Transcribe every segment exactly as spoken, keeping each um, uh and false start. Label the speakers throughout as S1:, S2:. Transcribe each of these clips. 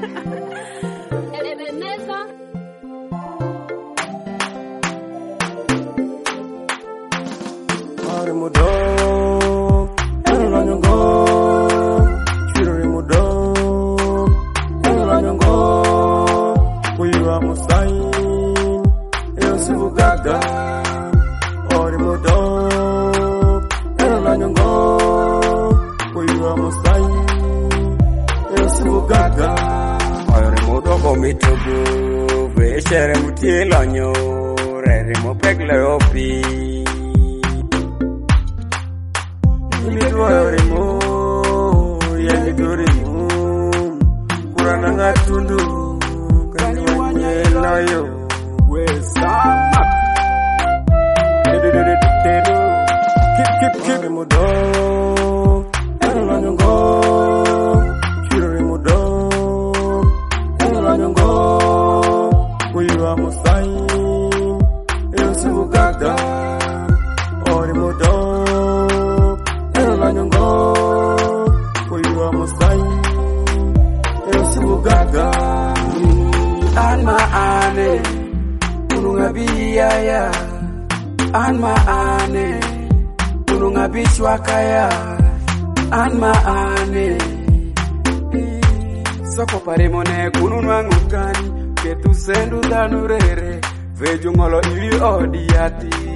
S1: Mudo, ela nyongo, chiro mudo, ela nyongo, kuiwa musai, eu sivu gaga, ori mudo, ela nyongo, kuiwa musai, eu sivu gaga, ori mudo komitugu, veshere mutiela nyo, reri mopekle opi. Nidorimo, ya nidorimo, kurana ngatundu, kani wanyela yo, wesama. Keep, keep, keep mudo, ela nyongo, chiro mudo, ela nyongo, kuiwa musai, eu sivu gaga, ori mudo. Nyongo, kuiwa musai, eu sivu gaga. Anma ane, ununga biyaya. Anma ane, ununga bishwakaya. Anma ane, soko parimone kununwa ngukani. Ketu sendu danurere, vejungolo ili odiati.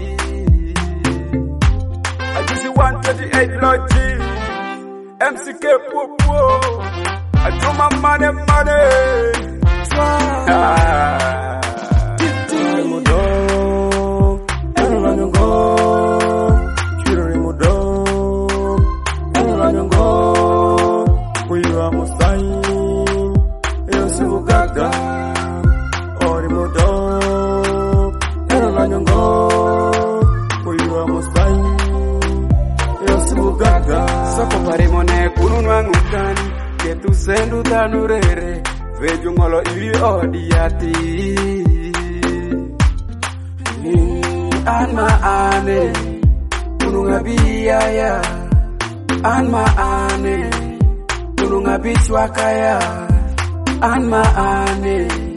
S1: one thirty-eight Logi, M C K Popo, I do my money, money. Ah, mudo, ela nyongo, chiro mudo, ela nyongo, kuiwa musai, eu sivu gaga, ori mudo, ela nyongo, kuiwa musai. Gaga. Soko parimone kununwa ngukani, ketu sendu danurere, vejungolo ili odiati. Anma ane, ununga biyaya. Anma ane, ununga bishwakaya. Anma ane.